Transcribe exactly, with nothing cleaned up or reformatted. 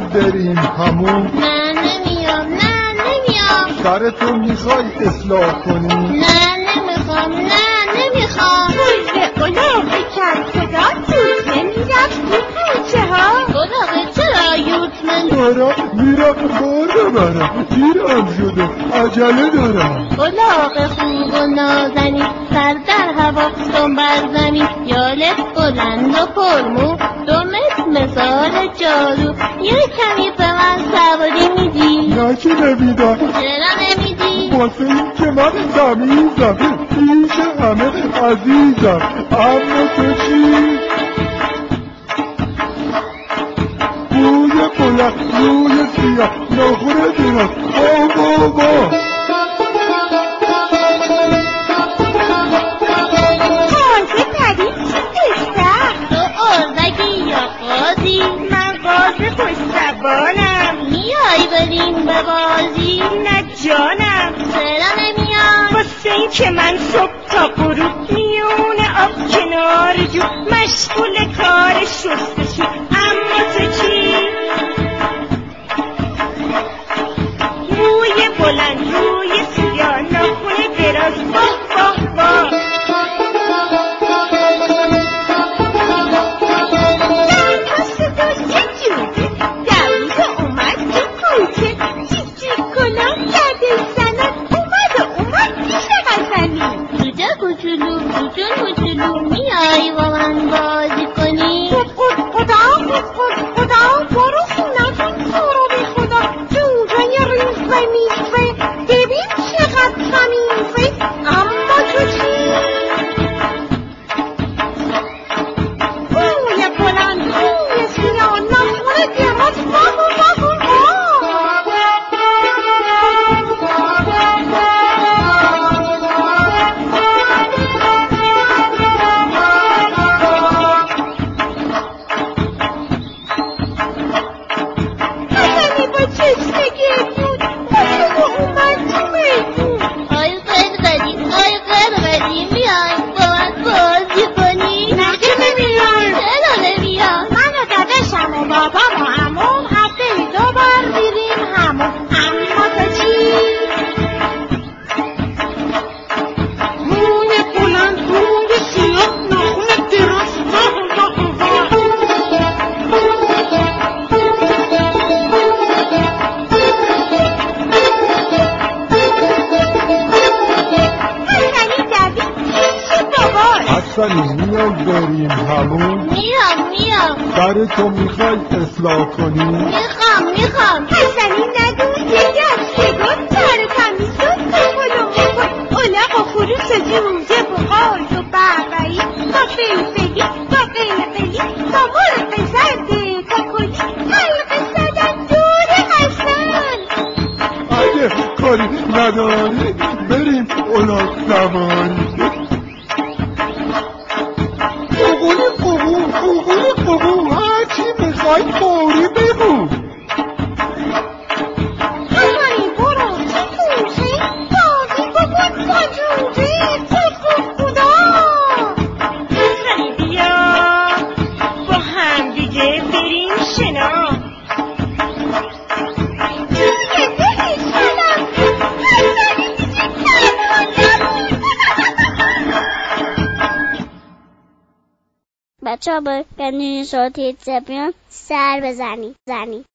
بریم همون؟ نه نمیام، نه نمیام. سرتو میخوای اصلاح کنی؟ نه نمیخوام، نه نمیخوام. بوزه الاغ کم صدا توزه میرفت تو کوچه ها. الاغ چرا یوتمن؟ دارم میرم بار ببرم، دیرم شده، عجله دارم. الاغ خوب و نازنی، سر در هوا دنبال زمین، یالت بلند و پرمو، دومت مثال جادو. یه کمی به من سواری میدی؟ نه که نمیدم. چرا نمیدی؟ واسه این که من تمیزم، پیش همه عزیزم. اما تو چی؟ روی بلند، روی سیاه، ناخون دراز، آه بابا. تازه پدید چی دستم؟ تو ارزگی یا قاضی؟ من قاضی خوش زبانم. میای بریم به بازی؟ نه جانم. چرا نمیای؟ واسه این که من صبح تا غروب میون آب کنار جو مشغول کار شستشو. اما تو چی؟ روی بلند، روی سیاه، ناخون دراز، واه واه واه. در پاس تو یه جوده دویده اومد تو کوچه، جیک جیک کنم گرده زنم اومد و اومد پیش قزنی. کوچه کوچولو، کوچول کوچولو، میای با من بازی کنی؟ خود خود خدا، خود خود خدا، برو خونتون سورو بی خدا. جوجه ریزه میزه ببین چقدر خمیزه. اما تو چی؟ روی بلند، روی سیاه، ناخون دراز، واه واه واه. حسنی با چشم گردون خوشو اومد تو میدون. آی قرقری، آی قرقری، میای با من بازی کنی؟ نه که نمیای. چرا نمیای؟ من و داداشم و بابام و عموم هفته دو بار میریم همون. اما تو چی؟ روی بلند، روی سیاه، ناخون دراز، واه واه واه. حسنی دوید پیش باباش. حسنی میای بریم همون؟ میام میام، سرتو میخوای اصلاح کنی؟ میخوام میخوام. حسنی ندون یه گشتگان تر تمیز و کهول و مکن. الاغ و خروس و جوجه و قاز و بغبغی با فلفلی با قلقلی با مرغ زرد کاکلی حلقه زدن دور حسن. اگه کاری نداری بریم الاغ سواری. قبولی قبول، قبولی قبول، هرچی میخوای فوری بگو. حسنی برو تو کوچه بازی بکن با جوجه. خود خود خدا. حسنی بیا با هم دیگه بریم شنا. دیگه دلش کنم حسنی دیگه تنها نبود. بچه ها با گندونی صوتی زبیان سر بزنی زنی